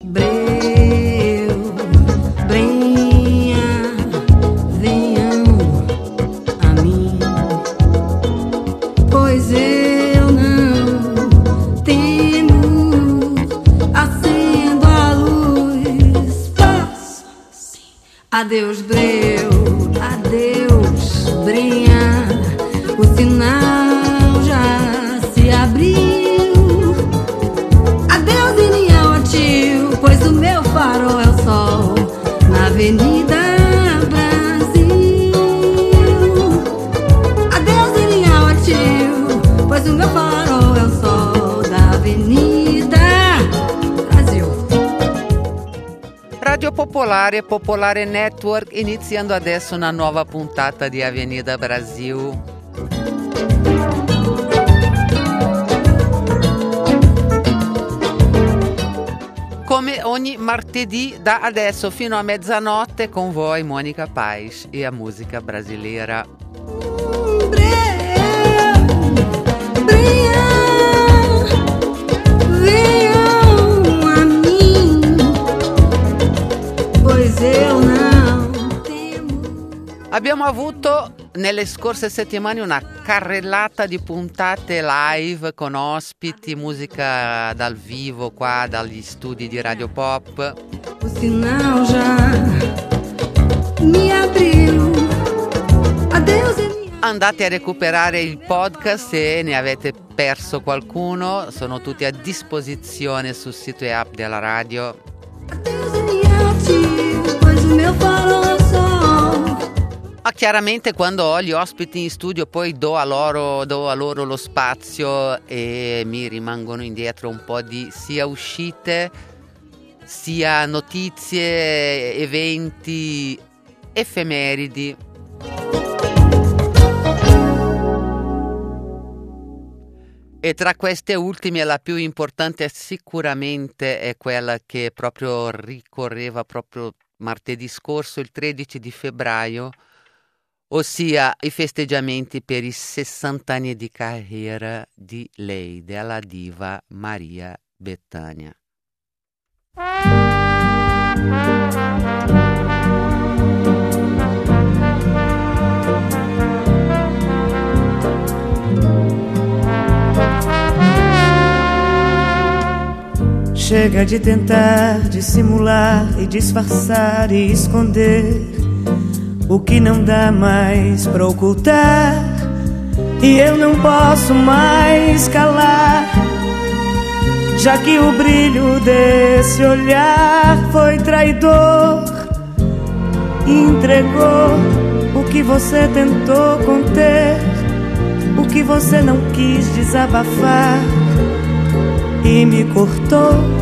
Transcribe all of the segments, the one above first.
breu, brenha, venham a mim, pois eu não temo, acendo a luz, passo assim. Adeus, breu, adeus, brenha, o sinal já se abriu. Adeus, Inião, ó tio, pois o meu farol é o sol na Avenida Brasil. Adeus, Inião, ó tio, pois o meu farol é o sol da Avenida Brasil. Radio Popolare Network, iniziando adesso una nuova puntata di Avenida Brasil. Come ogni martedì da adesso fino a mezzanotte con voi Monica Paes e a musica brasileira. Abbiamo avuto nelle scorse settimane una carrellata di puntate live con ospiti, musica dal vivo qua dagli studi di Radio Pop. O sinal já me abriu. Adeus. Andate a recuperare il podcast se ne avete perso qualcuno, sono tutti a disposizione sul sito e app della radio. Ma chiaramente quando ho gli ospiti in studio poi do a loro lo spazio e mi rimangono indietro un po' di sia uscite, sia notizie, eventi, effemeridi. E tra queste ultime la più importante sicuramente è quella che proprio ricorreva proprio martedì scorso, il 13 di febbraio, ossia i festeggiamenti per i 60 anni di carriera di lei, della diva Maria Bethânia. Chega de tentar dissimular e disfarçar e esconder o que não dá mais pra ocultar. E eu não posso mais calar, já que o brilho desse olhar foi traidor. Entregou o que você tentou conter, o que você não quis desabafar, e me cortou.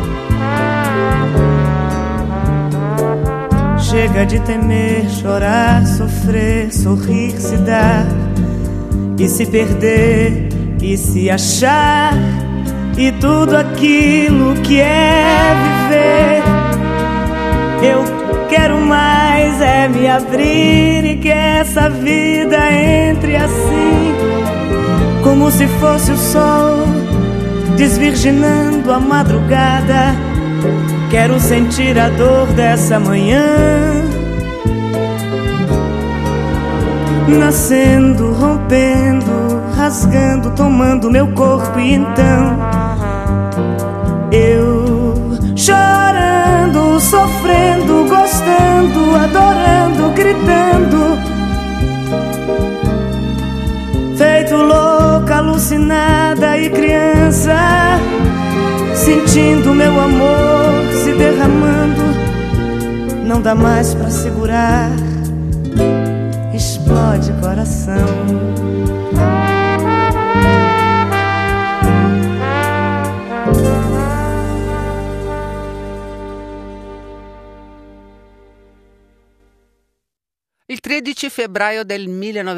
Chega de temer, chorar, sofrer, sorrir, se dar e se perder e se achar, e tudo aquilo que é viver. Eu quero mais é me abrir e que essa vida entre assim, como se fosse o sol desvirginando a madrugada. Quero sentir a dor dessa manhã, nascendo, rompendo, rasgando, tomando meu corpo. E então eu chorando, sofrendo, gostando, adorando, gritando, feito louca, alucinada e criança, sentindo meu amor se derramando. Não dá mais pra segurar, explode coração. Il 13 febbraio del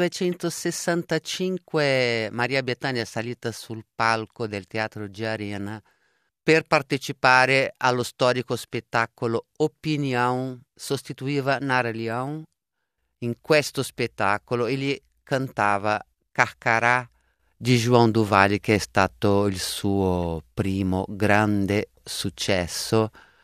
1965 Maria Bethânia è salita sul palco del Teatro G Arena per partecipare allo storico spettacolo Opinião, sostituiva Nara Leão. In questo spettacolo egli cantava Carcará di João do Valle, che è stato il suo primo grande successo,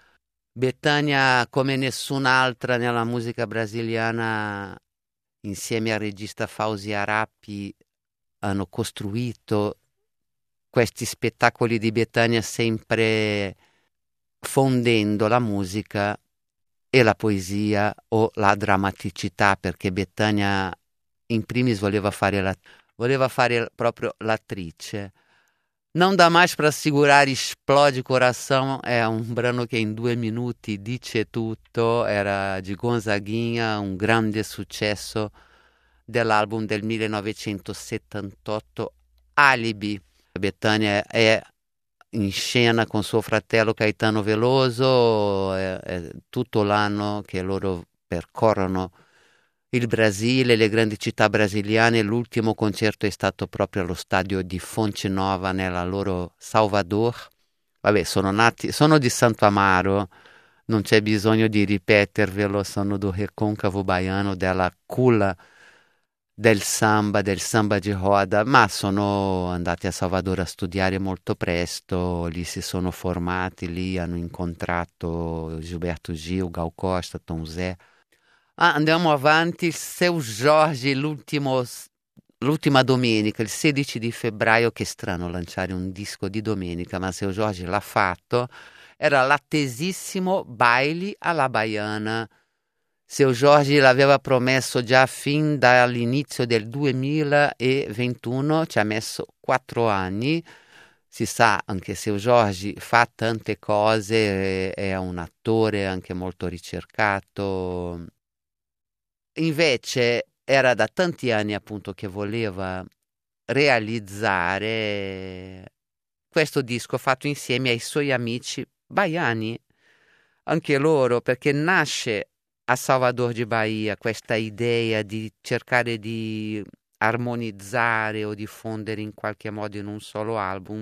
Bethânia, come nessun'altra nella musica brasiliana, insieme al regista Fauzi Arappi, hanno costruito questi spettacoli di Bethânia sempre fondendo la musica e la poesia o la drammaticità, perché Bethânia in primis voleva fare proprio l'attrice. Não dá mais para segurar, explode coração, è un brano che in 2 minuti dice tutto, era di Gonzaguinha, un grande successo dell'album del 1978, Alibi. Bethânia è in scena con suo fratello Caetano Veloso, è tutto l'anno che loro percorrono il Brasile, le grandi città brasiliane. L'ultimo concerto è stato proprio allo stadio di Fonte Nova nella loro Salvador. Vabbè, sono di Santo Amaro, non c'è bisogno di ripetervelo, sono do Recôncavo Baiano, della culla del samba di roda, ma sono andati a Salvador a studiare molto presto, lì si sono formati, lì hanno incontrato Gilberto Gil, Gal Costa, Tom Zé. Andiamo avanti. Seu Jorge, l'ultima domenica, il 16 di febbraio, che strano lanciare un disco di domenica, ma Seu Jorge l'ha fatto, era l'attesissimo Baile alla Baiana. Seu Jorge l'aveva promesso già fin dall'inizio del 2021, ci ha messo 4 anni. Si sa, anche Seu Jorge fa tante cose, è un attore anche molto ricercato. Invece era da tanti anni appunto che voleva realizzare questo disco fatto insieme ai suoi amici baiani, anche loro, perché nasce a Salvador di Bahia questa idea di cercare di armonizzare o diffondere in qualche modo in un solo album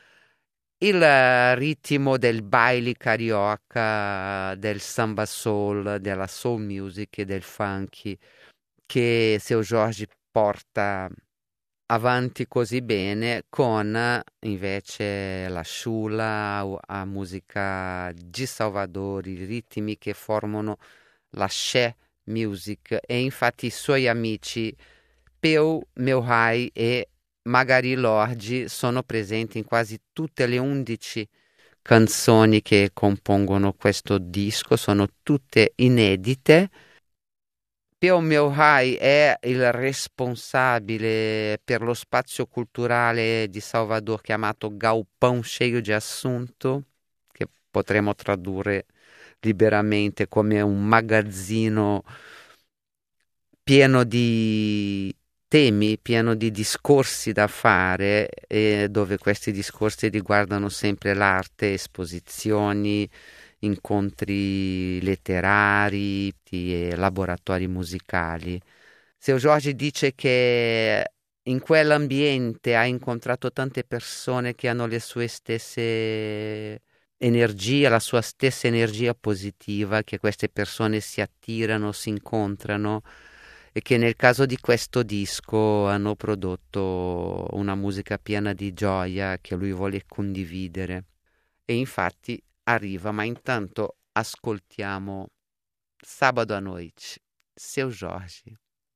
il ritmo del baile carioca, del samba soul, della soul music e del funky che Seu Jorge porta avanti così bene, con invece la chula, a musica di Salvador, i ritmi che formano la Xé Music. E infatti i suoi amici Peu, Meu Rai e Magari Lordi sono presenti in quasi tutte le 11 canzoni che compongono questo disco, sono tutte inedite. Peu, Meu Rai è il responsabile per lo spazio culturale di Salvador chiamato Galpão Cheio de Assunto, che potremmo tradurre liberamente come un magazzino pieno di temi, pieno di discorsi da fare, dove questi discorsi riguardano sempre l'arte, esposizioni, incontri letterari e laboratori musicali. Seu Jorge dice che in quell'ambiente ha incontrato tante persone che hanno le sue stesse energie, la sua stessa energia positiva, che queste persone si attirano, si incontrano, e che nel caso di questo disco hanno prodotto una musica piena di gioia che lui vuole condividere. E infatti arriva, ma intanto ascoltiamo Sábado à Noite, Seu Jorge.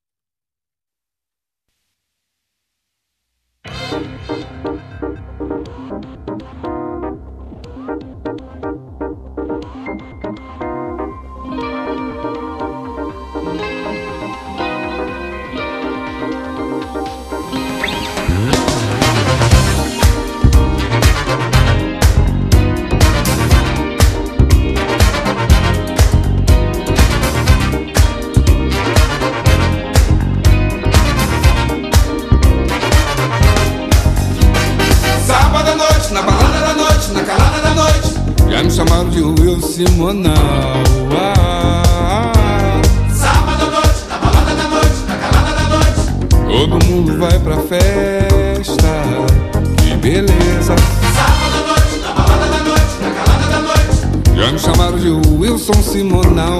Já me chamaram de Will Simonal. Sábado à noite, na balada da noite, na calada da noite. Todo mundo vai pra festa, que beleza. Sábado à noite, na balada da noite, na calada da noite. Já me chamaram de Wilson Simonal.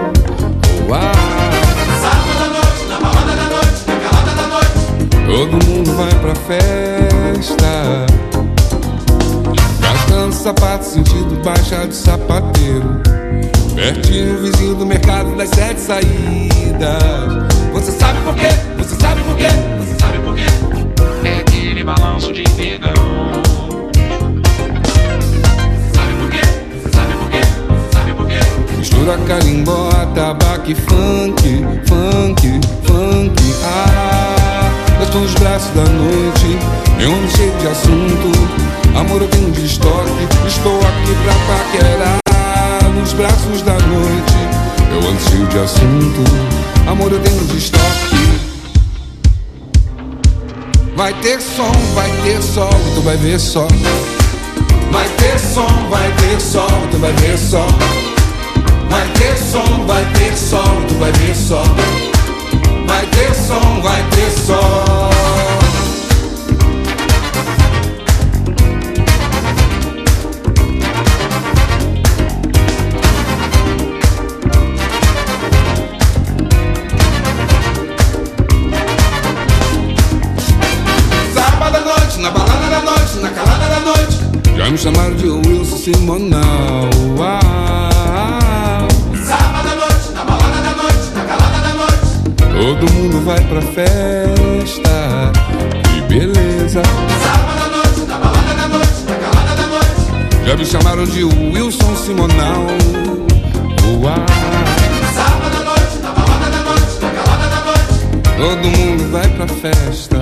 Sábado à noite, na balada da noite, na calada da noite. Todo mundo vai pra festa, gastando sapato, sentido baixa de sapateiro. Pertinho, vizinho do mercado das 7 saídas. Você sabe por quê? Você sabe por quê? Você sabe por quê? É aquele balanço de negão. Você sabe por quê? Você sabe por quê? Você sabe por quê? Mistura carimbó, tabaco e funk, funk, funk. Ah, eu estou nos braços da noite, eu ando cheio de assunto. Amor, eu tenho de estoque, estou aqui pra paquerar. Nos braços da noite, eu ando cheio de assunto. Amor, eu tenho de estoque. Vai ter som, tu vai ver só. Vai ter som, tu vai ver só. Vai ter som, tu vai ver só. Vai ter som, Na balada da noite, na calada da noite. Já me chamaram de Wilson Simonal. Sábado à noite, na balada da noite, na calada da noite. Todo mundo vai pra festa, que beleza. Sábado à noite, na balada da noite, na calada da noite. Já me chamaram de Wilson Simonal. Sábado à noite, na balada da noite, na calada da noite. Todo mundo vai pra festa,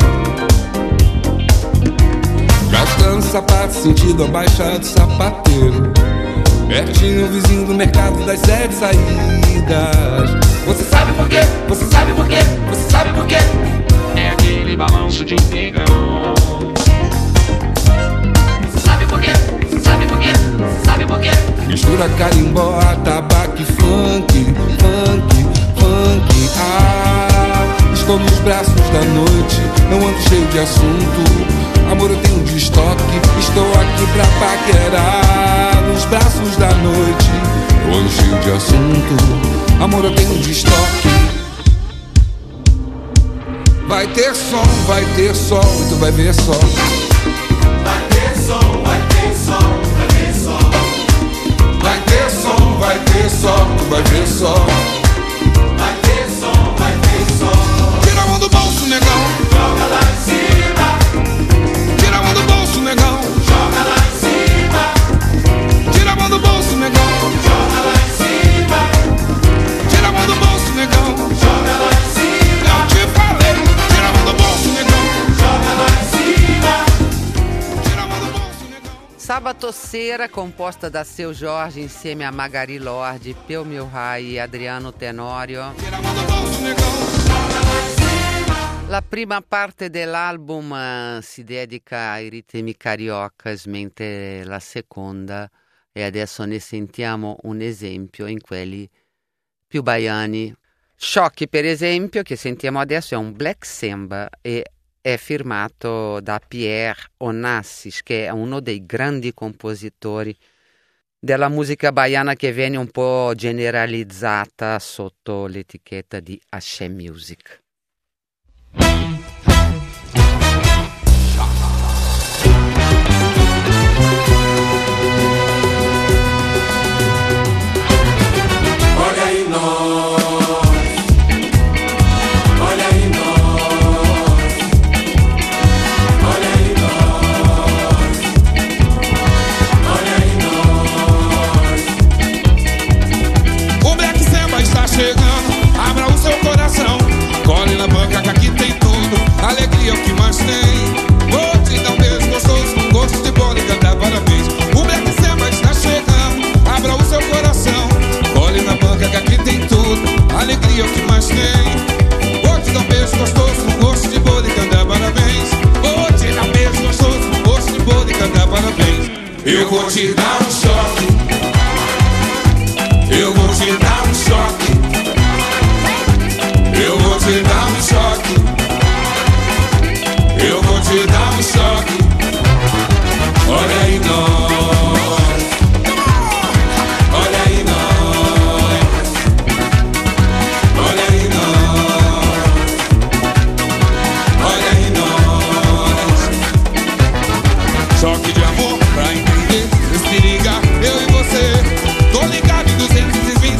gastando sapato, sentido a baixa do sapateiro. Pertinho, vizinho do mercado das 7 saídas. Você sabe por quê? Você sabe por quê? Você sabe por quê? É aquele balanço de negão. Você sabe por quê? Você sabe por quê? Você sabe por quê? Mistura carimbó, tabaco e funk, funk, funk. Ah, estou nos braços da noite, não ando cheio de assunto. Amor, eu tenho de estoque, estou aqui pra paquerar. Nos braços da noite, eu ando cheio de assunto. Amor, eu tenho de estoque. Vai ter som, e tu vai ver só. Vai ter som, vai ter som, vai ver só. Vai ter som, tu vai ver só. Vai ter som, vai ter som. Tira a mão do bolso, negão. Joga lá em cima. Tira a mão do bolso, negão. Joga lá em cima. Tira a mão do bolso, negão. Joga lá em cima. Tira a mão do bolso, negão. Joga lá em cima. Eu te falei, tira a mão do bolso, negão. Joga lá em cima. Tira a mão do bolso, negão. Sabatoceira, composta da Seu Jorge insieme a Magari Lorde, Peu Milhai e Adriano Tenório. Tira a mão do bolso, negão. La prima parte dell'album si dedica ai ritmi cariocas, mentre la seconda, e adesso ne sentiamo un esempio in quelli più baiani. Sciocchi, per esempio, che sentiamo adesso, è un black samba e è firmato da Pierre Onassis, che è uno dei grandi compositori della musica baiana che viene un po' generalizzata sotto l'etichetta di Axé Music. Olha aí nós, olha aí nós, olha aí nós, olha aí nós. O Black Samba está chegando, abra o seu coração. Cole na banca que aqui tem tudo, alegria é o que mais tem. Vou te dar um beijo gostoso, com gosto de bola e cantar parabéns. O Black Samba está chegando, abra o seu coração. Cole na banca que aqui tem tudo, alegria é o que mais tem. Vou te dar um beijo gostoso, com gosto de bola e cantar parabéns. Vou te dar um beijo gostoso, com gosto de bola e cantar parabéns. Eu vou te dar um choque, eu vou te dar um choque. Eu vou te dar um choque. Eu vou te dar um choque. Olha aí nós. Olha aí nós. Olha aí nós. Olha aí nós. Choque de amor pra entender. Se liga, eu e você. Tô ligado em 220.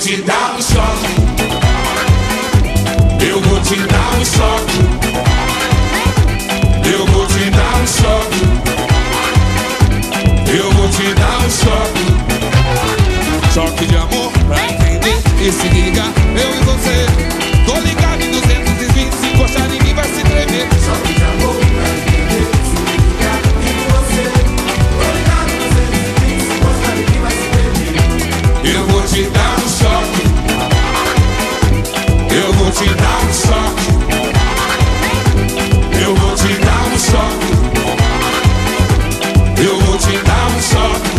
te dar um choque. Eu vou te dar um choque. Eu vou te dar um choque. Eu vou te dar um choque. Choque de amor pra entender e se liga, eu e você. Tô ligado em 220, se encostar em mim vai se tremer. Choque de amor pra entender e se liga, eu e você. Tô ligado em 220, se encostar em mim vai se tremer. Eu vou te dar um choque. Eu vou te dar um choque. Eu vou te dar um choque. Eu vou te dar um choque.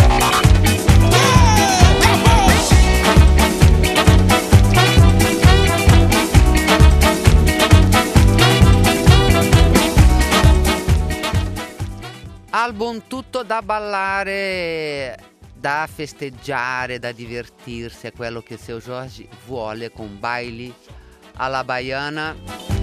Album tutto da ballare, da festeggiare, da divertirsi, è quello che Seu Jorge vuole con Baili alla Baiana.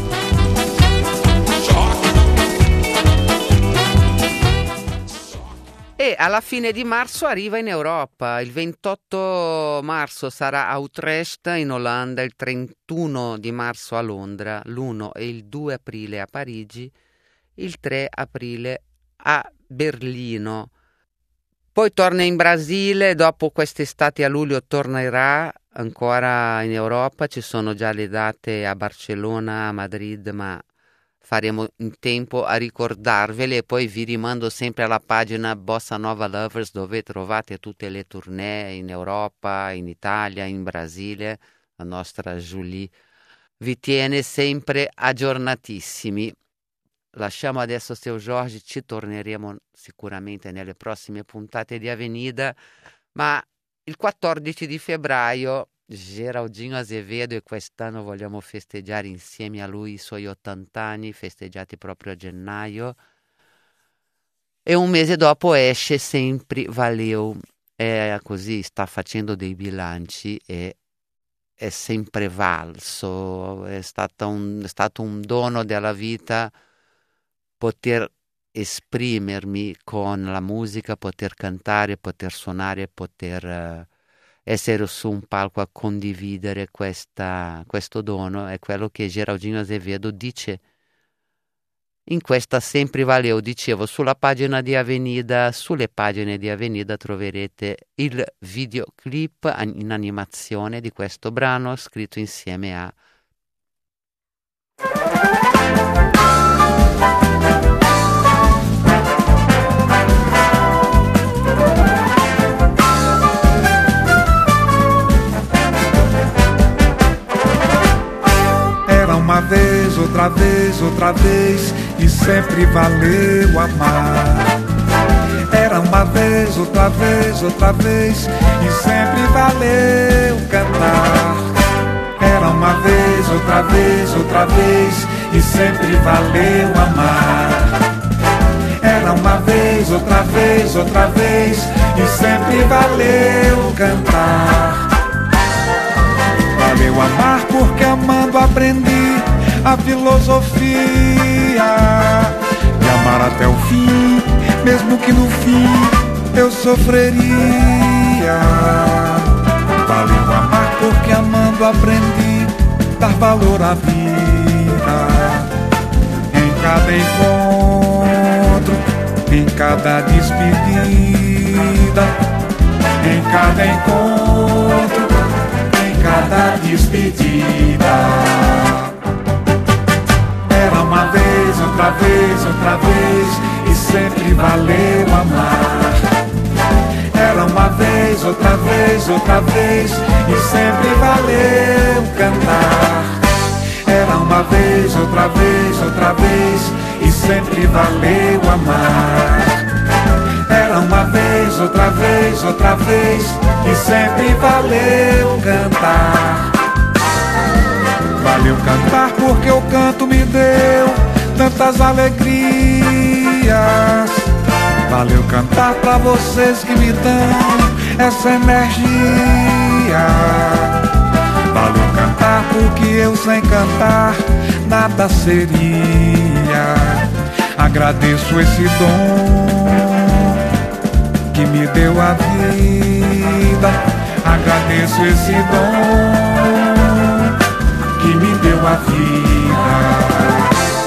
E alla fine di marzo arriva in Europa, il 28 marzo sarà a Utrecht in Olanda, il 31 di marzo a Londra, l'1 e il 2 aprile a Parigi, il 3 aprile a Berlino. Poi torna in Brasile, dopo quest'estate a luglio tornerà ancora in Europa, ci sono già le date a Barcellona, a Madrid, ma faremo in tempo a ricordarvele e poi vi rimando sempre alla pagina Bossa Nova Lovers dove trovate tutte le tournée in Europa, in Italia, in Brasile. La nostra Julie vi tiene sempre aggiornatissimi. Lasciamo adesso Seu Jorge, ci torneremo sicuramente nelle prossime puntate di Avenida, ma il 14 di febbraio Geraldinho Azevedo e quest'anno vogliamo festeggiare insieme a lui i suoi 80 anni, festeggiati proprio a gennaio, e un mese dopo esce Sempre Valeu, è così, sta facendo dei bilanci e è sempre valso, è stato un dono della vita poter esprimermi con la musica, poter cantare, poter suonare, poter essere su un palco a condividere questo dono. È quello che Geraldinho Azevedo dice in questa Sempre Valeu. Dicevo, sulle pagine di Avenida troverete il videoclip in animazione di questo brano scritto insieme a uma vez, outra vez, e sempre valeu amar. Era uma vez, outra vez, e sempre valeu cantar. Era uma vez, outra vez, e sempre valeu amar. Era uma vez, outra vez, e sempre valeu cantar. Valeu amar porque amando aprendi a filosofia de amar até o fim, mesmo que no fim eu sofreria. Valeu amar porque amando aprendi dar valor à vida. Em cada encontro, em cada despedida, em cada encontro, cada despedida. Era uma vez, outra vez, e sempre valeu amar. Era uma vez, outra vez, e sempre valeu cantar. Era uma vez, outra vez, e sempre valeu amar. Era uma vez, outra vez, e sempre valeu cantar. Valeu cantar porque o canto me deu tantas alegrias. Valeu cantar pra vocês que me dão essa energia. Valeu cantar porque eu sem cantar nada seria. Agradeço esse dom que me deu a vida. Agradeço agradeço esse dom que me deu a vida.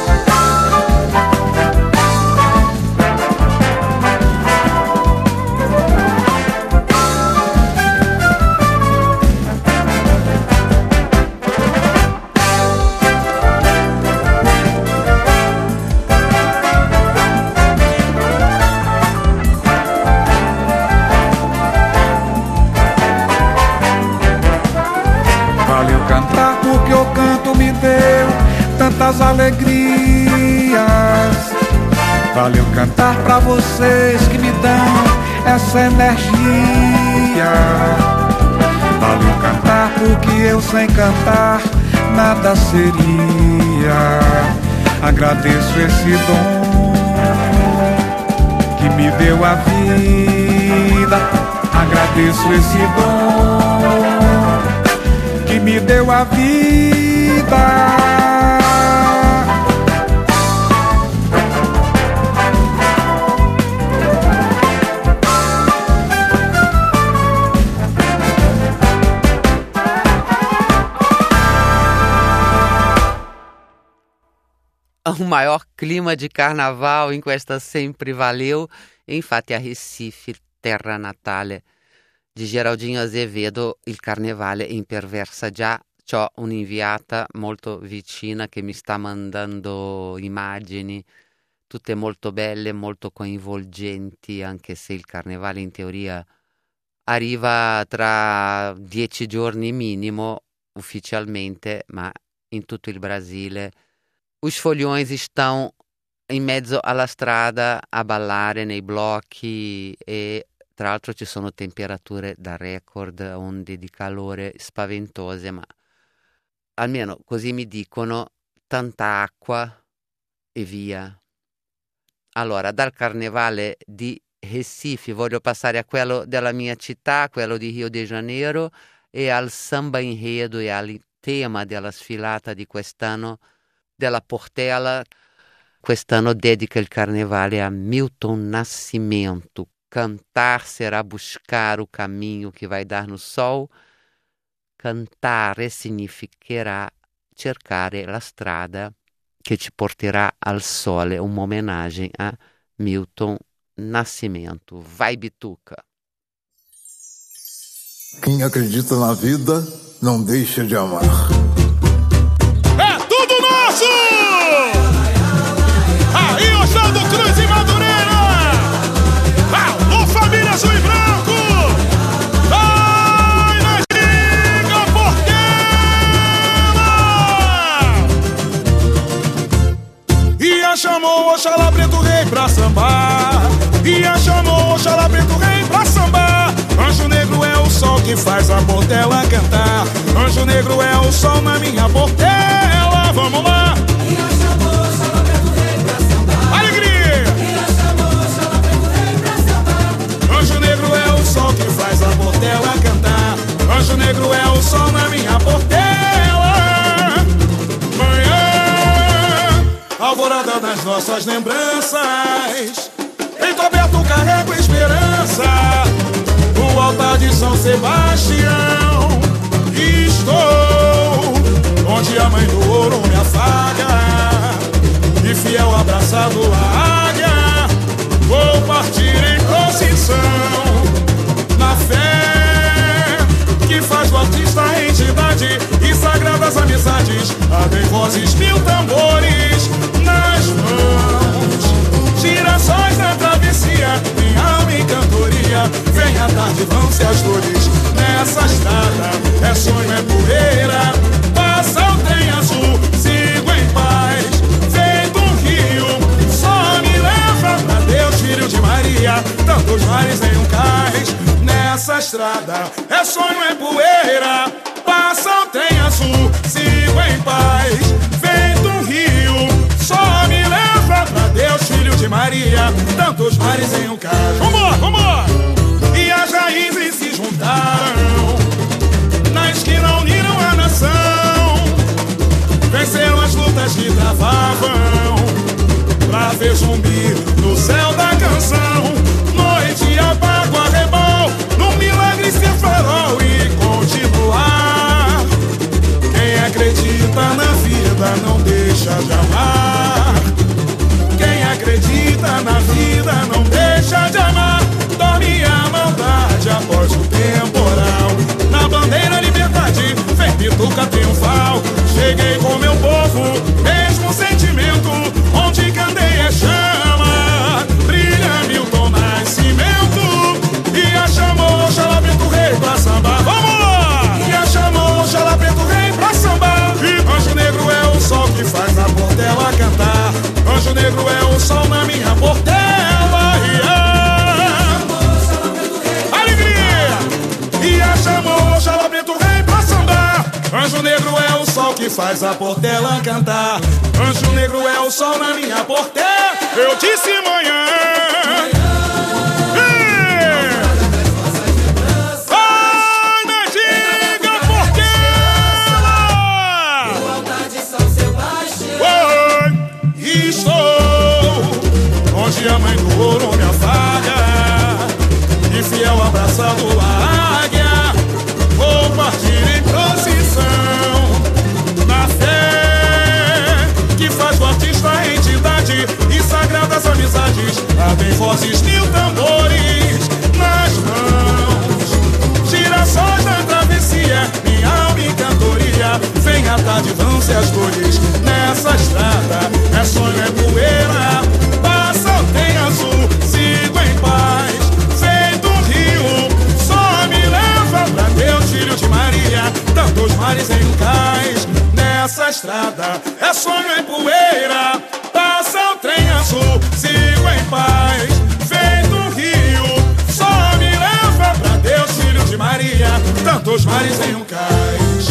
Tantas alegrias. Valeu cantar pra vocês que me dão essa energia. Valeu cantar porque eu sem cantar nada seria. Agradeço esse dom que me deu a vida. Agradeço esse dom que me deu a vida. O maior clima di carnaval in questa sempre valeu, e infatti a Recife, terra natale di Geraldinho Azevedo, il carnevale imperversa già. C'ho un'inviata molto vicina che mi sta mandando immagini, tutte molto belle, molto coinvolgenti, anche se il carnevale in teoria arriva tra 10 giorni minimo ufficialmente, ma in tutto il Brasile os foliões estão in mezzo alla strada a ballare nei blocchi e tra l'altro ci sono temperature da record, onde di calore spaventose, ma almeno così mi dicono, tanta acqua e via. Allora, dal carnevale di Recife voglio passare a quello della mia città, quello di Rio de Janeiro, e al samba enredo e al tema della sfilata di quest'anno della Portela. Quest'anno dedica il carnevale a Milton Nascimento. Cantar será buscar o caminho que vai dar no sol. Cantare significherà cercare la strada che ci porterà al sole, uma homenagem a Milton Nascimento. Vai, Bituca! Quem acredita na vida não deixa de amar. É tudo nosso! Aí, Oswaldo Cruz e Madureira! Alô, família azul e branco! Vai na Giga Portela! Ia chamou Oxalá Preto Rei pra sambar. Ia chamou Oxalá Preto Rei pra sambar. Anjo negro é o sol que faz a Portela cantar. Anjo negro é o sol na minha Portela. Vamos lá! Ia chamou Oxalá Preto Rei pra sambar. Alegria! Ia chamou Oxalá Preto Rei pra sambar. Anjo negro é o sol que faz a Portela cantar. Anjo negro é o sol na minha Portela. Manhã, alvorada das nossas lembranças. Peito aberto carrego esperança. O altar de São Sebastião. Estou onde a mãe do ouro me afaga. E fiel abraçado à águia, vou partir em procissão. Na fé que faz do artista a entidade e sagradas amizades. Abrem vozes, mil tambores nas mãos. Girassóis na travessia, em alma e cantoria. Vem a tarde, vão-se as dores nessa estrada. É sonho, é poeira. Passa o trem azul, sigo em paz. Feito um rio, só me leva pra Deus, filho de Maria. Tantos mares em um cais. Nessa estrada, é sonho, é poeira. Passa o trem azul, sigo em paz. Feito um rio, só me leva pra Deus, filho de Maria. Tantos mares em um cais. Vambora, vambora! E as raízes se juntaram, na esquina uniram a nação. Venceram as lutas que travavam, pra ver zumbi no céu da canção. Noite apaga o arrebol, num milagre ser farol. E com deixa de amar. Quem acredita na vida não deixa de amar. Dorme a maldade após o temporal. Na bandeira liberdade vem bituca triunfal. Cheguei com meu povo, mesmo sentimento. Onde candeia chama, brilha Milton Nascimento. E a chamou Oxalá Preto Rei pra sambar. Vamos lá! E a chamou Oxalá Preto Rei pra sambar. E Anjo Negro é o sol que faz a Portela cantar. Anjo Negro é o sol na minha Portela. Alegria! E a chamou Oxalá Preto Rei pra sambar. Anjo Negro é o sol que faz a Portela cantar. Anjo Negro é o sol na minha Portela. Eu disse manhã. Ai, me diga Portela. Igualdade São Sebastião. Oi, estou onde a mãe do ouro me afaga, e fiel abraçado a águia, vou partir em procissão, na fé que faz do artista a entidade e sagradas amizades. Ardem vozes mil tambores nas mãos, girassóis da travessia, minha alma e cantoria. Vem a tarde, vão-se as cores nessa estrada. É sonho, é poeira, passa o trem azul, sigo em paz, feito um rio, só me leva pra Deus, filho de Maria. Tantos mares em um cais, nessa estrada é sonho, é poeira, passa o trem azul, sigo em paz, feito um rio, só me leva pra Deus, filho de Maria. Tantos mares em um cais,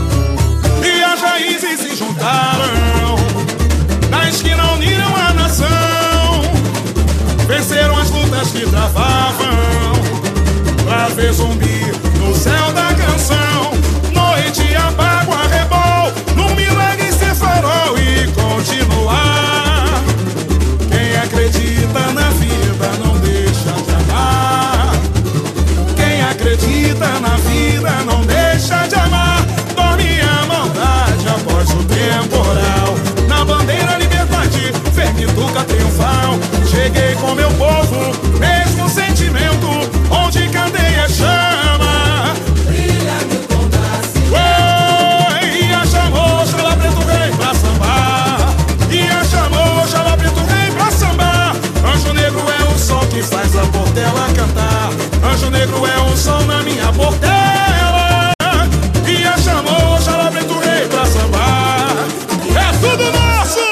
e as raízes se juntaram, na esquina uniram a nação, venceram as lutas que travavam, pra ver zumbi no céu da canção. Noite apaga o arrebol, num milagre ser farol e continuar. Quem acredita na vida não deixa de amar. Quem acredita na vida não deixa de amar. Dorme a maldade após o temporal. Na bandeira liberdade, Vermituca triunfal. Cheguei com meu povo, mesmo sentimento. Onde candeia chama, brilha Milton Nascimento. E a chamou Oxalá Preto Rei pra sambar. E a chamou Oxalá Preto Rei pra sambar. Anjo Negro é o sol que faz a Portela cantar. Anjo Negro é o sol na minha Portela. E a chamou Oxalá Preto Rei pra sambar. É tudo nosso!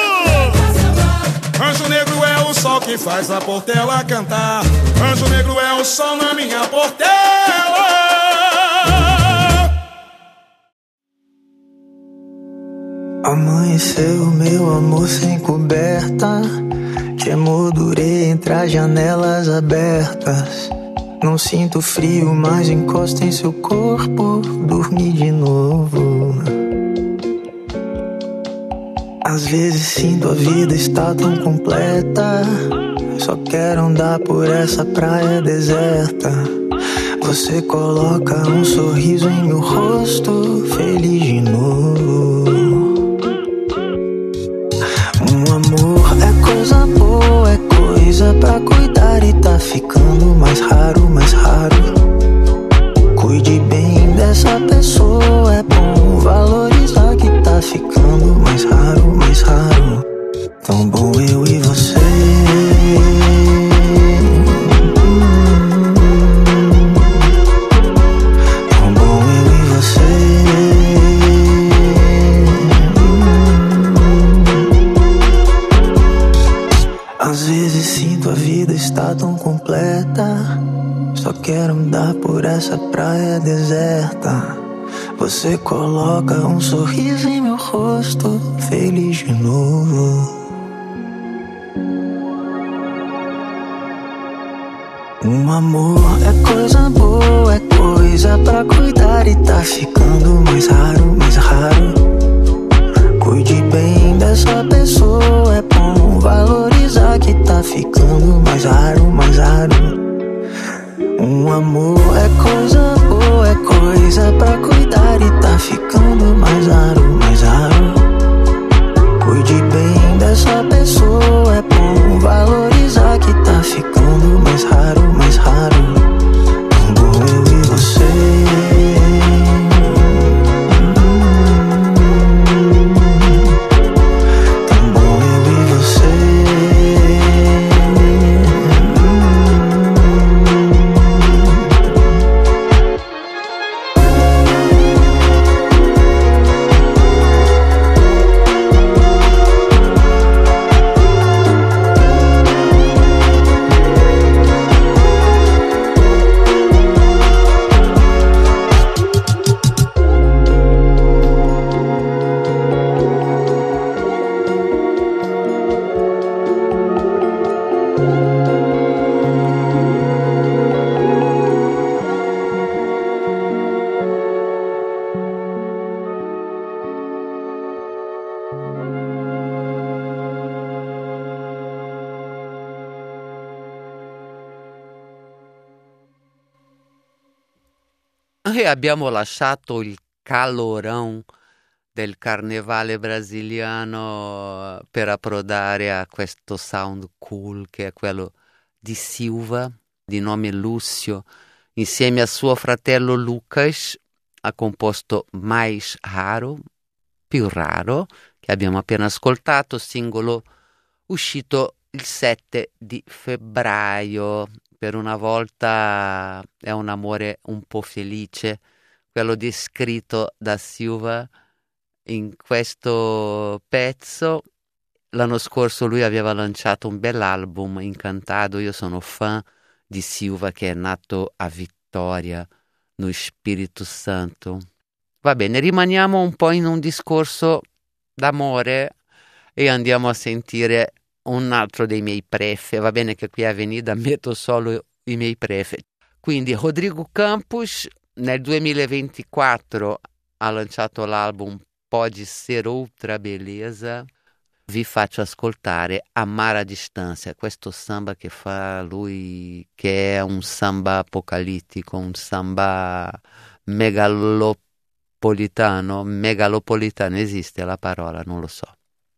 Anjo Negro é o sol que faz a Portela cantar. Anjo Negro é o sol na minha Portela. Amanheceu, meu amor, sem coberta. Te emoldurei entre as janelas abertas. Não sinto frio, mas encosta em seu corpo. Dormi de novo. Às vezes sinto a vida está tão completa. Só quero andar por essa praia deserta. Você coloca um sorriso em meu rosto, feliz de novo. Um amor é coisa boa, é coisa pra cuidar e tá ficando mais raro, mais raro. Cuide bem dessa pessoa, é bom valorizar que tá ficando mais raro, mais raro. Tão bom eu e você. Tão bom eu e você. Às vezes sinto a vida está tão completa. Só quero andar por essa praia deserta. Você coloca um sorriso em meu rosto, feliz de novo. Um amor é coisa boa, é coisa pra cuidar e tá ficando mais raro, mais raro. Cuide bem dessa pessoa, é bom valorizar que tá ficando mais raro, mais raro. Um amor é coisa boa, é coisa pra cuidar e tá ficando mais raro, mais raro. Cuide E abbiamo lasciato il calorão del carnevale brasiliano per approdare a questo sound cool che è quello di Silva, di nome Lúcio, insieme a suo fratello Lucas ha composto Mais Raro, più raro, che abbiamo appena ascoltato, singolo uscito il 7 di febbraio. Per una volta è un amore un po' felice, quello descritto da Silva in questo pezzo. L'anno scorso lui aveva lanciato un bell'album, Incantado. Io sono fan di Silva, che è nato a Vittoria, no Spirito Santo. Va bene, rimaniamo un po' in un discorso d'amore e andiamo a sentire un altro dei miei prefe. Va bene che qui a Avenida metto solo i miei prefe. Quindi Rodrigo Campos nel 2024 ha lanciato l'album Pode Ser Outra Beleza. Vi faccio ascoltare Amar a Distância, questo samba che fa lui, che è un samba apocalittico, un samba megalopolitano esiste la parola, non lo so.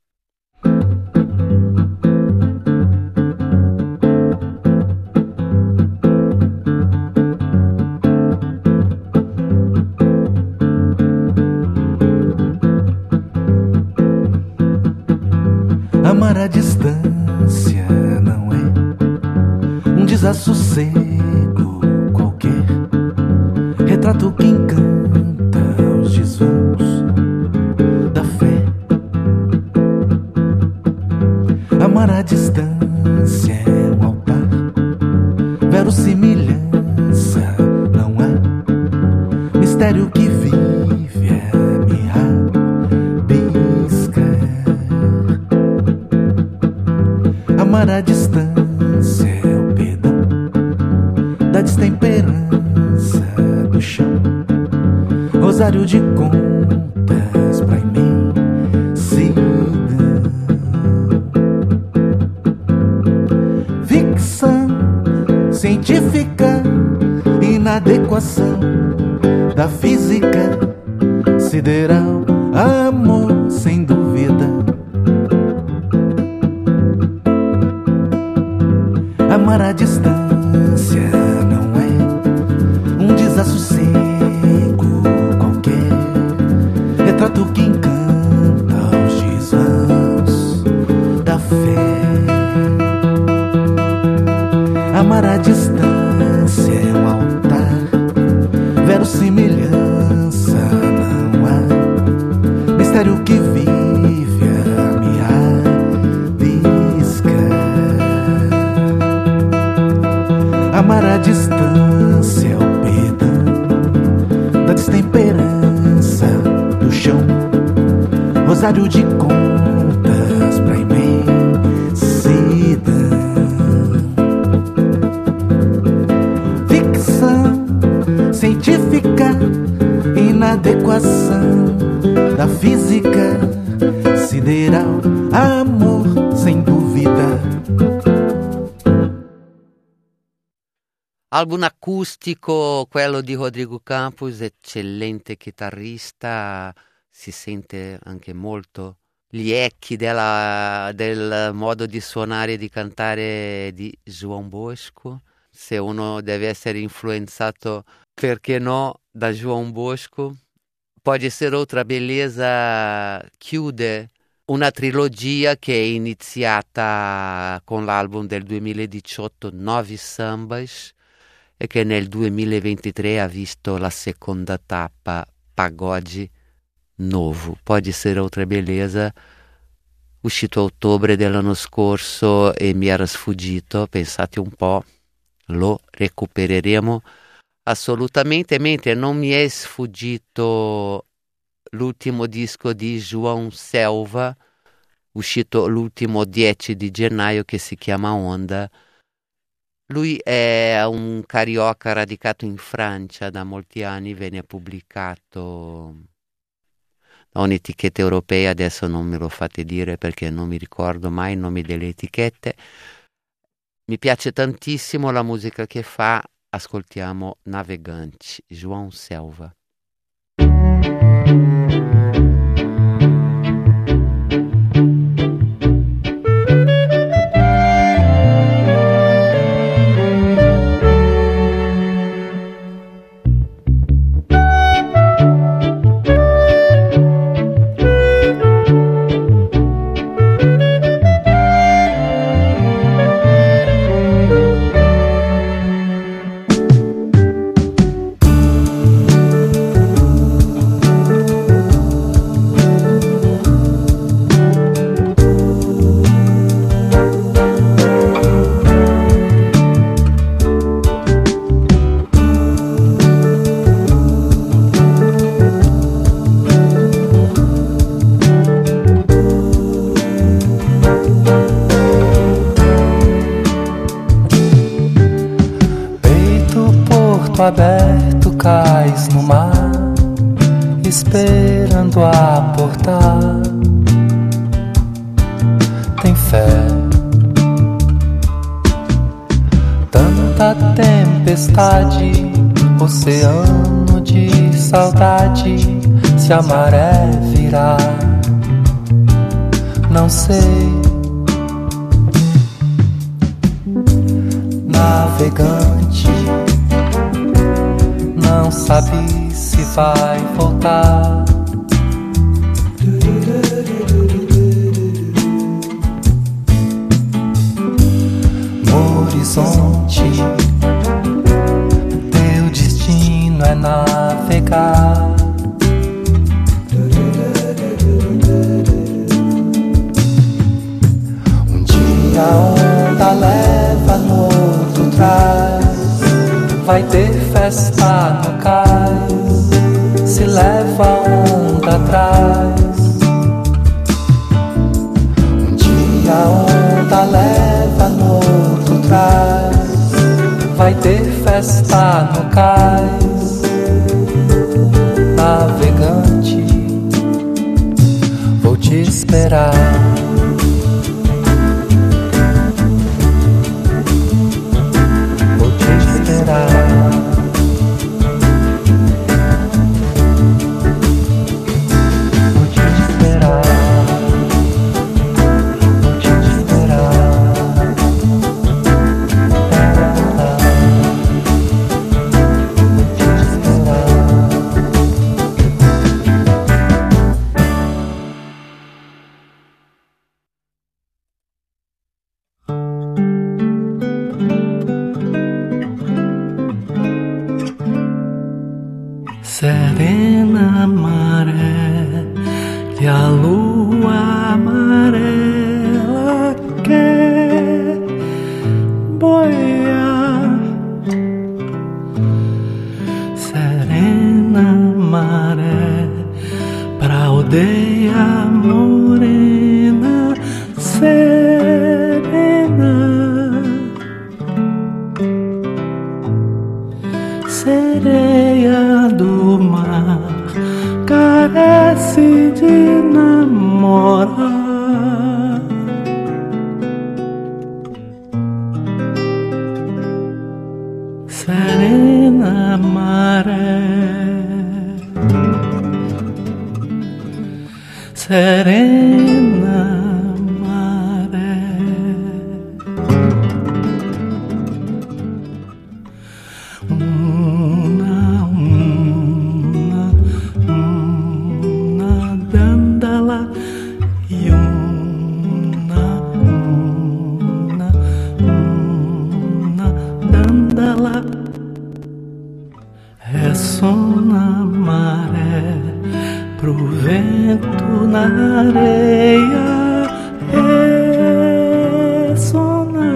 Amar à distância não é um desassossego qualquer, retrato que encanta os desvãos da fé. Amar à distância é um altar, verossimilhança não há, mistério que vive a me rabiscar. Amar à distância é o perdão da destemperança do chão, rosário de contas pra imensidão, ficção científica, inadequação da física sideral, amor sem dúvida. Amar à distância não é um desassossego qualquer, retrato que encanta os desvãos da fé. Amar à distância é um altar, verossimilhança não há, mistério que vive a me rabiscar. Amar à distância é o perdão da destemperança do chão, rosário de contas pra imensidão, ficção científica, inadequação da física sideral, amor sem dúvida. Album acustico, quello di Rodrigo Campos, eccellente chitarrista, si sente anche molto gli echi del modo di suonare e di cantare di João Bosco. Se uno deve essere influenzato, perché no, da João Bosco. Pode Ser Outra Beleza chiude una trilogia che è iniziata con l'album del 2018 Novi Sambas e che nel 2023 ha visto la seconda tappa Pagode Novo. Pode Ser Outra Beleza, uscito a ottobre dell'anno scorso e mi era sfuggito, pensate un po', lo recupereremo assolutamente, mentre non mi è sfuggito l'ultimo disco di João Selva, uscito l'ultimo 10 di gennaio, che si chiama Onda. Lui è un carioca radicato in Francia da molti anni, venne pubblicato da un'etichetta europea, adesso non me lo fate dire perché non mi ricordo mai i nomi delle etichette. Mi piace tantissimo la musica che fa, ascoltiamo Navegante, João Selva. Aberto, cais no mar, esperando aportar. Tem fé, tanta tempestade, oceano de saudade. Se a maré virar, não sei. Navegante, não sabe se vai voltar. No horizonte, teu destino é navegar. Um dia a onda leva, no outro traz. Vai ter festa no cais, se leva a onda atrás. Um dia a onda leva, no outro traz. Vai ter festa no cais. Navegante, vou te esperar. Serena maré e a lua amarela quer boiar. Serena maré pra aldeia morena, serena, sereia do mar, carece de namorar. Serena maré, serena maré, dandala dandala, ressona maré pro vento na areia, ressona,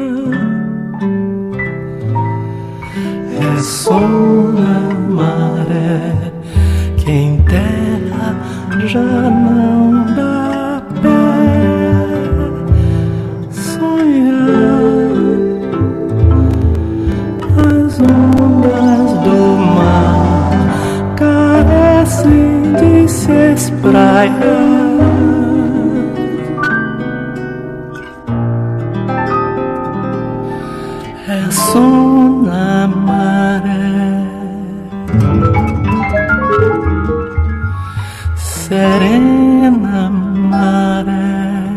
ressona maré, que em terra já não dá pé sonhar. As ondas do mar carecem de se espraiar. é som na maré, serena maré,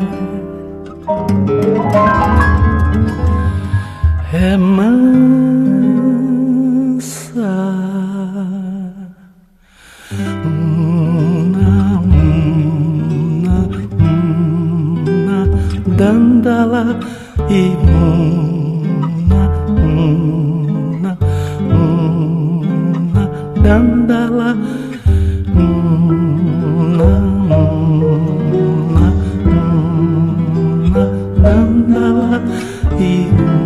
é mansa. Dandala e dandala dandala e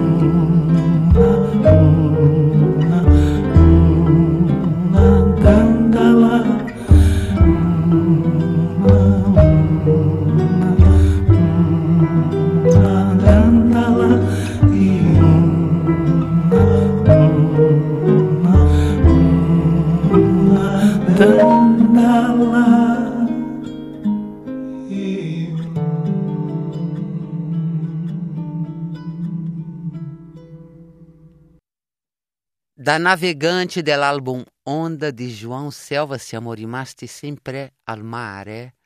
dandala. Da Navegante dell'album Onda di João Selva siamo rimasti sempre al mare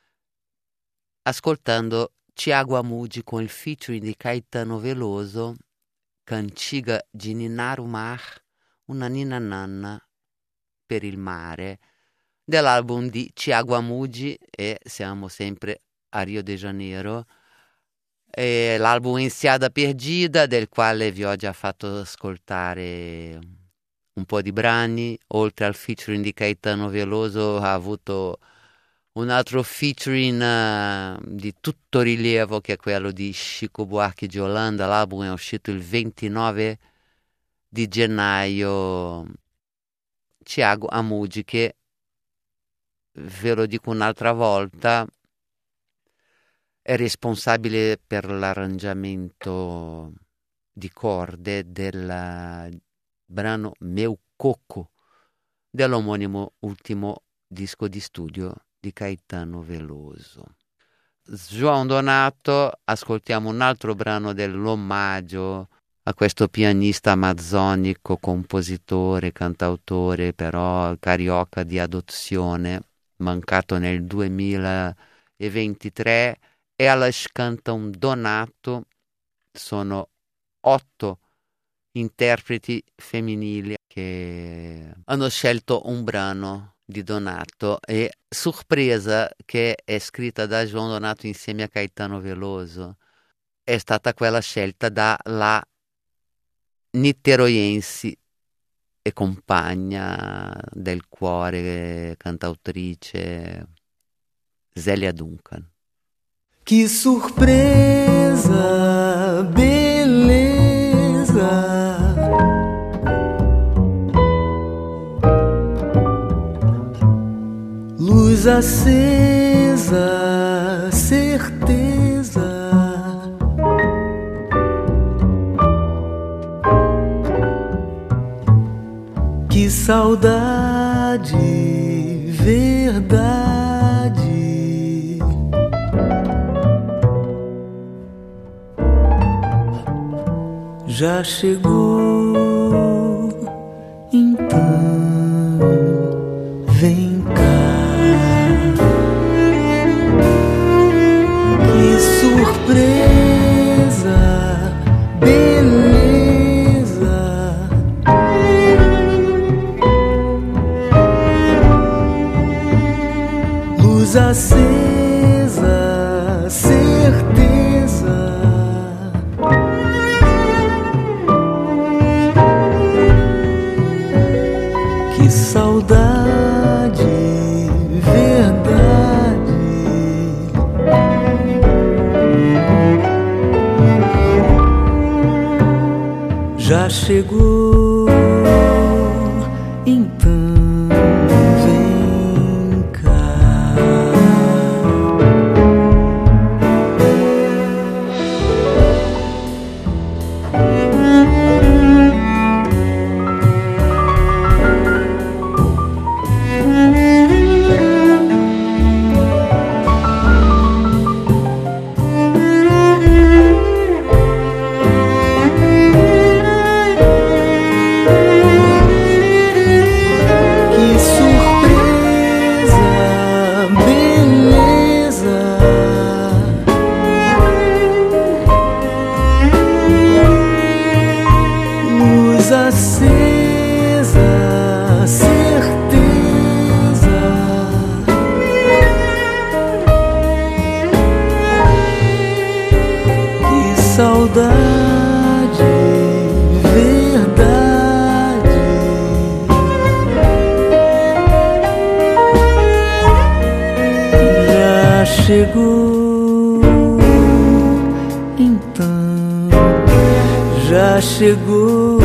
ascoltando Tiago Amude con il featuring di Caetano Veloso, Cantiga di Ninar o Mar, una nina nanna per il mare, dell'album di Tiago Amude, e siamo sempre a Rio de Janeiro. E l'album Enseada Perdida, del quale vi ho già fatto ascoltare un po' di brani. Oltre al featuring di Caetano Veloso ha avuto un altro featuring di tutto rilievo, che è quello di Chico Buarque di Holanda. L'album è uscito il 29 di gennaio. Tiago Amude, che ve lo dico un'altra volta, è responsabile per l'arrangiamento di corde del brano Meu Coco, dell'omonimo ultimo disco di studio di Caetano Veloso. João Donato, ascoltiamo un altro brano dell'omaggio a questo pianista amazzonico, compositore, cantautore, però carioca di adozione, mancato nel 2023. Elas cantam Donato, sono 8 interpreti femminili che hanno scelto un brano di Donato, e surpresa che è scritta da João Donato insieme a Caetano Veloso è stata quella scelta dalla niteroiense e compagna del cuore, cantautrice Zélia Duncan. Que surpresa, beleza, luz acesa, certeza, que saudade, verdade. Já chegou, então vem cá. Que surpresa, beleza, luz acesa, certeza. Saudade, verdade. Já chegou, então vem cá. luz acesa, certeza. Que saudade, verdade. Já chegou, então, já chegou,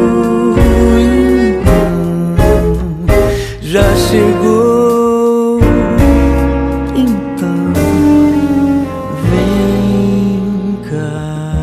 então, já chegou, então, vem cá.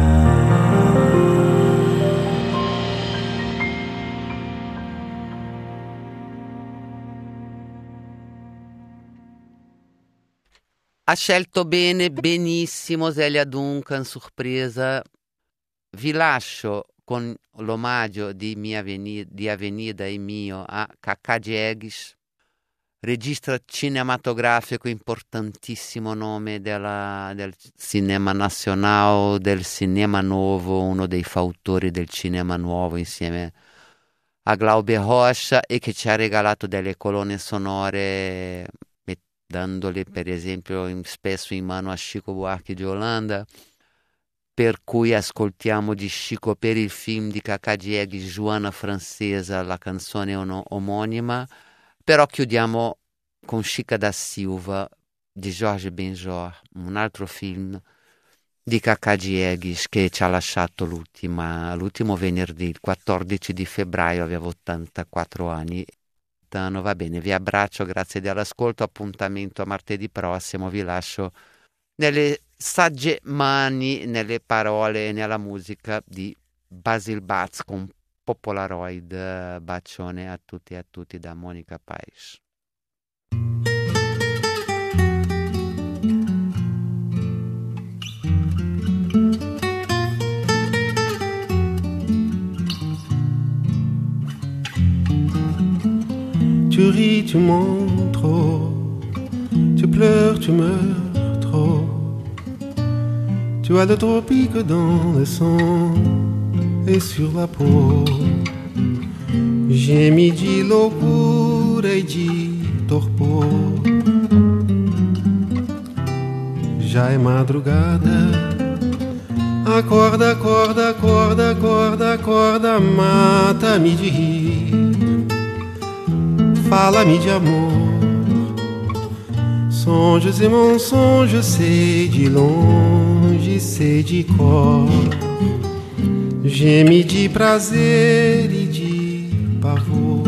Ha scelto bene, benissimo Zélia Duncan, sorpresa. Vi lascio con l'omaggio di Avenida e mio a Cacà Diegues, regista cinematografico importantissimo, nome del cinema nazionale, del cinema nuovo, uno dei fautori del cinema nuovo insieme a Glaube Rocha, e che ci ha regalato delle colonne sonore dandole per esempio spesso in mano a Chico Buarque di Holanda, per cui ascoltiamo di Chico per il film di Cacà Diegues, Joana Francesa, la canzone omonima, però chiudiamo con Chica da Silva di Jorge Benjor, un altro film di Cacà Diegues che ci ha lasciato l'ultimo venerdì, il 14 di febbraio, aveva 84 anni. Va bene, vi abbraccio, grazie dell'ascolto, appuntamento a martedì prossimo, vi lascio nelle sagge mani, nelle parole e nella musica di Basil Baz con Popolaroid. Bacione a tutti e a tutti da Monica Paes. Tu ris, tu mens trop, tu pleures, tu meurs trop. Tu as le tropique dans le sang et sur la peau. Gemi de loucura e de torpor. Já é madrugada. Acorda, acorda, acorda, acorda, acorda, mata-me de rir. Fala-me de amor. Sonhos e mensonges, sei de longe, sei de cor. Geme de prazer e de pavor.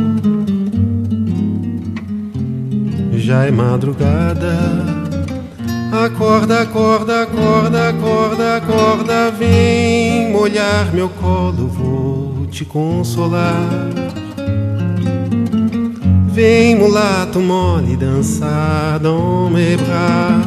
Já é madrugada. Acorda, acorda, acorda, acorda, acorda. Vem molhar meu colo, vou te consolar. Vem mulato mole dançar dans mes bras.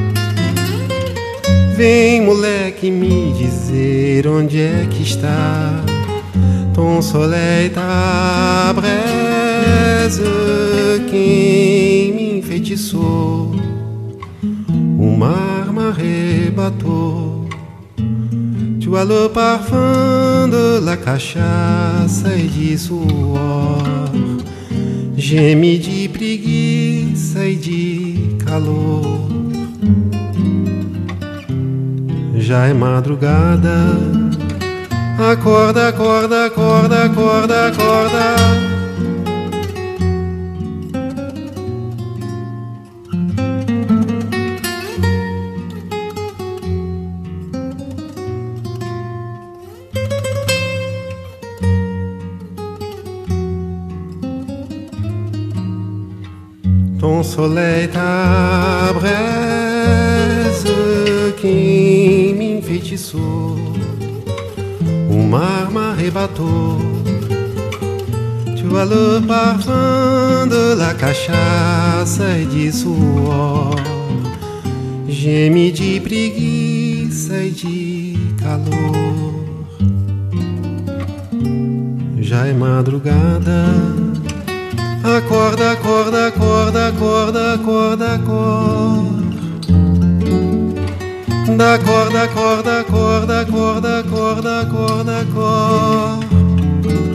Vem moleque me dizer onde é que está ton soleil, ta braise. Quem me enfeitiçou, o mar m'arrebatou. Tu as le parfum de la cachaça e de suor. Geme de preguiça e de calor. Já é madrugada. Acorda, acorda, acorda, acorda, acorda. Ton soleil, ta braise, quem me enfeitiçou, o mar m'arrebatou. Tu as le parfum de la cachaça e de suor. Geme de preguiça e de calor. Já é madrugada. Acorda, acorda, acorda, acorda, acorda, acorda. Da corda, corda, corda, corda, corda, corda, corda.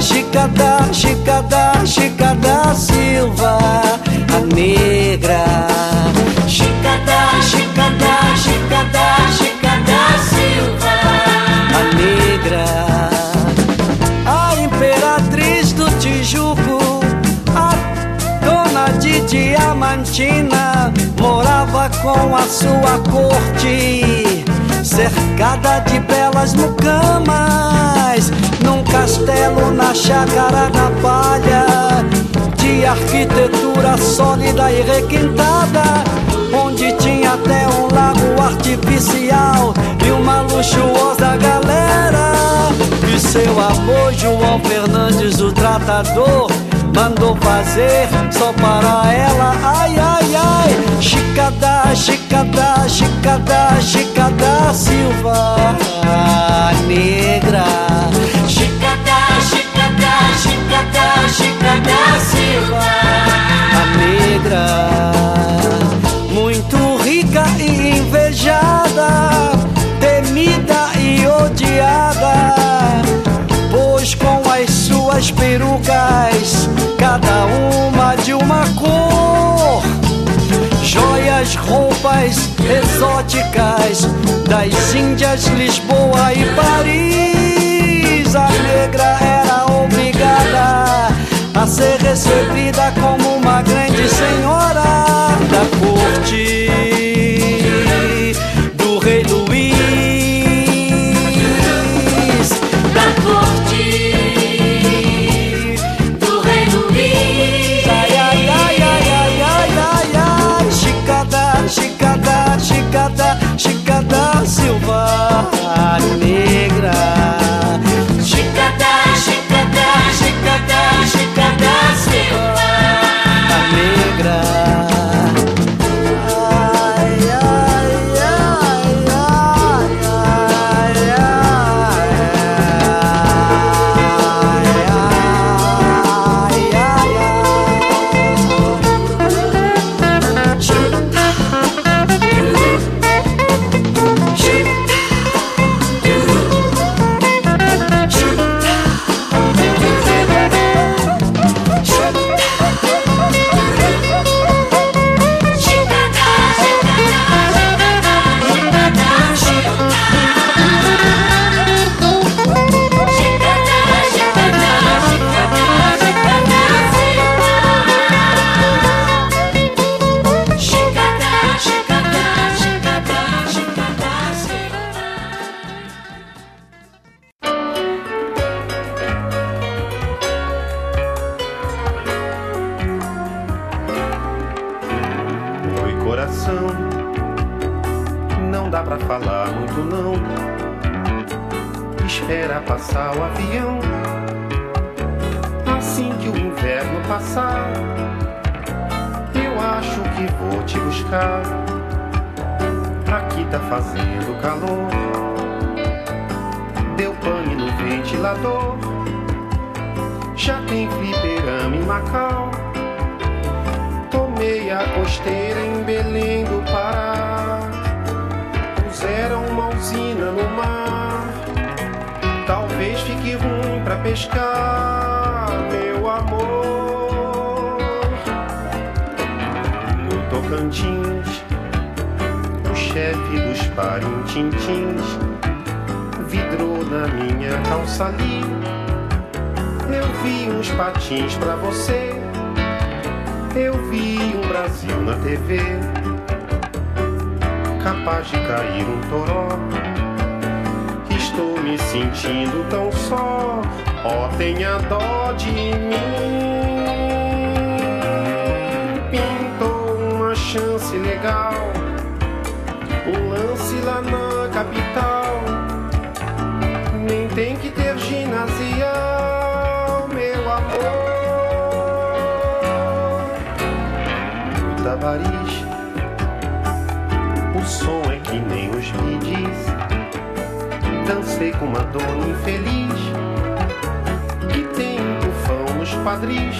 Chicada, Chicada, Chicada Silva, a negra. Chicada, Chicada, Chicada, Chicada Silva, a negra. A imperatriz do Tijuco, a dona de Diamantina, morava com a sua corte, cercada de belas mucamas, num castelo na chácara da palha, de arquitetura sólida e requintada, onde tinha até um lago artificial e uma luxuosa galera. E seu avô João Fernandes, o tratador, mandou fazer só para ela. Ai, ai, ai. Chicada, Chicada, Chicada, Chicada Silva, a negra. Chicada, Chicada, Chicada, Chicada Silva, a negra. Muito rica e invejada, temida e odiada, pois com as suas perucas, cada uma de uma cor, joias, roupas exóticas das Índias, Lisboa e Paris, a negra era obrigada a ser recebida como uma grande senhora da corte do rei Luís, da corte do rei Luís. Ai, ai, ai, ai, ai, ai, ai, ai. Chicada, Chicada, Chicada, Chicada Silva, a negra. Chicada, Chicada, Chicada, Chicada Silva, a negra. Não dá pra falar muito não, espera passar o avião. Assim que o inverno passar, eu acho que vou te buscar. Aqui tá fazendo calor, deu pane no ventilador, já tem fliperama em Macau. Tomei a costeira em Belém do Pará, puseram uma usina no mar. Talvez fique ruim pra pescar, meu amor. No Tocantins, o chefe dos parintintins vidrou na minha calça ali. Eu vi uns patins pra você, eu vi um Brasil na TV, capaz de cair um toró. Estou me sentindo tão só, ó, tenha dó de mim. Pintou uma chance legal, um lance lá na capital. Nem tem que ter ginasial, meu amor. Tabariz, o som é que nem os bidis. Dancei com uma dona infeliz que tem um tufão nos quadris.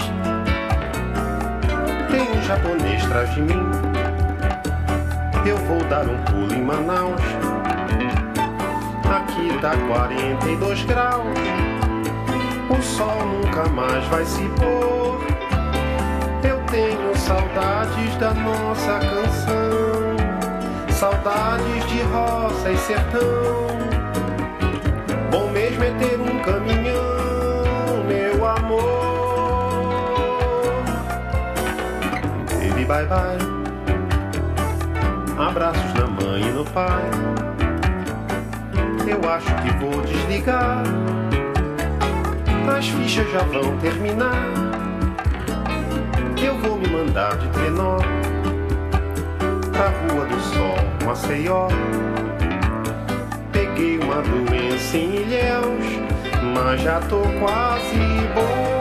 Tem um japonês atrás de mim, eu vou dar um pulo em Manaus. Aqui tá 42 graus, O sol nunca mais vai se pôr. Eu tenho saudades da nossa canção, saudades de roça e sertão. Bom mesmo é ter um caminhão, meu amor. Baby, bye bye. Abraços na mãe e no pai. Eu acho que vou desligar. As fichas já vão terminar. Eu vou me mandar de trenó pra Rua do Sol, Maceió. Peguei uma doença em Ilhéus, mas já tô quase bom.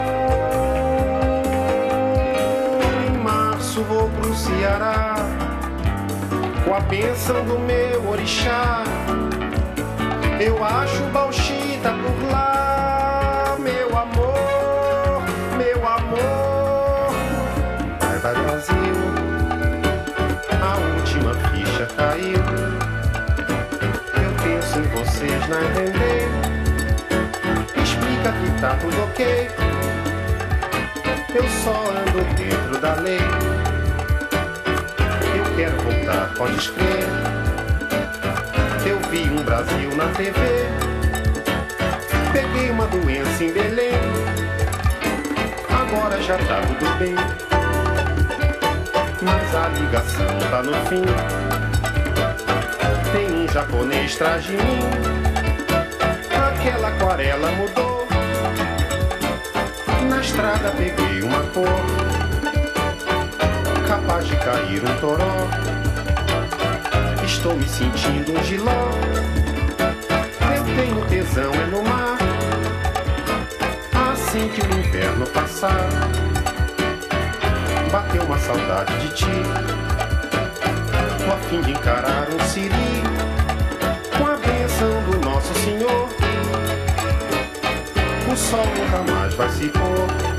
Em março vou pro Ceará com a bênção do meu orixá. Eu acho bauxita por lá, meu amor, meu amor. Vai, vai, Brasil, a última ficha caiu. Eu penso em vocês na entender. Explica que tá tudo ok. Eu só ando dentro da lei. Eu quero voltar, pode crer. Eu vi um Brasil na TV. Peguei uma doença em Belém. Agora já tá tudo bem. Mas a ligação tá no fim. Tem um japonês atrás de mim. Aquela aquarela mudou. Na estrada peguei uma cor capaz de cair um toró. Estou me sentindo um giló. Eu tenho tesão é no mar. Assim que o inverno passar, bateu uma saudade de ti. Tô a fim de encarar um siri com a bênção do Nosso Senhor. O sol nunca mais vai se pôr.